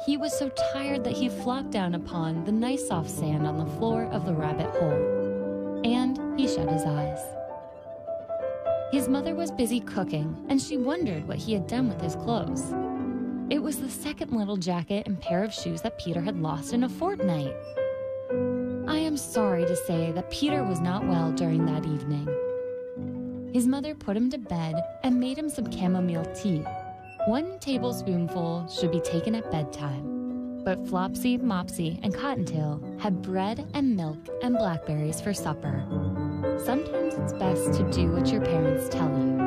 He was so tired that he flopped down upon the nice soft sand on the floor of the rabbit hole, and he shut his eyes. His mother was busy cooking, and she wondered what he had done with his clothes. It was the second little jacket and pair of shoes that Peter had lost in a fortnight. I am sorry to say that Peter was not well during that evening. His mother put him to bed and made him some chamomile tea. 1 tablespoonful should be taken at bedtime. But Flopsy, Mopsy, and Cottontail had bread and milk and blackberries for supper. Sometimes it's best to do what your parents tell you.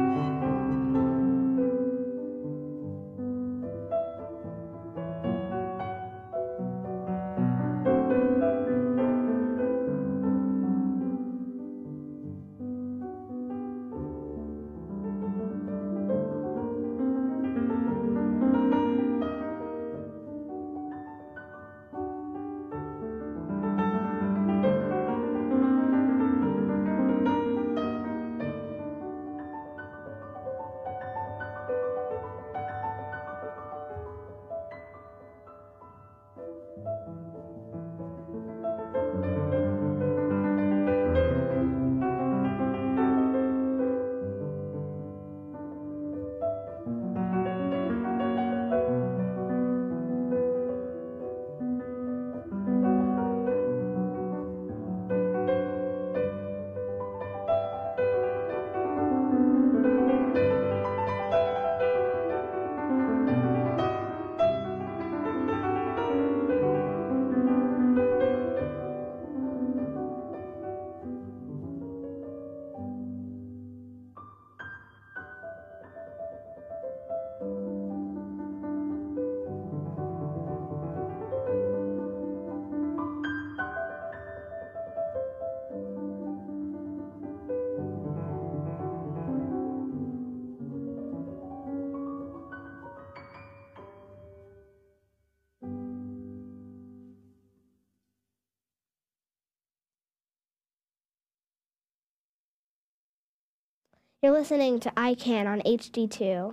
You're listening to I Can on HD2.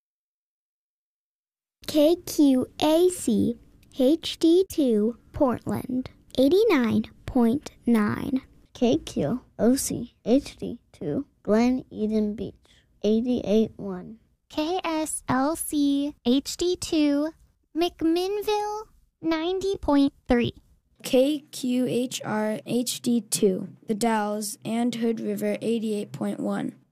KQAC HD2 Portland 89.9. KQOC HD2 Glen Eden Beach 88.1. KSLC HD2 McMinnville 90.3. KQHR HD2 The Dalles and Hood River 88.1.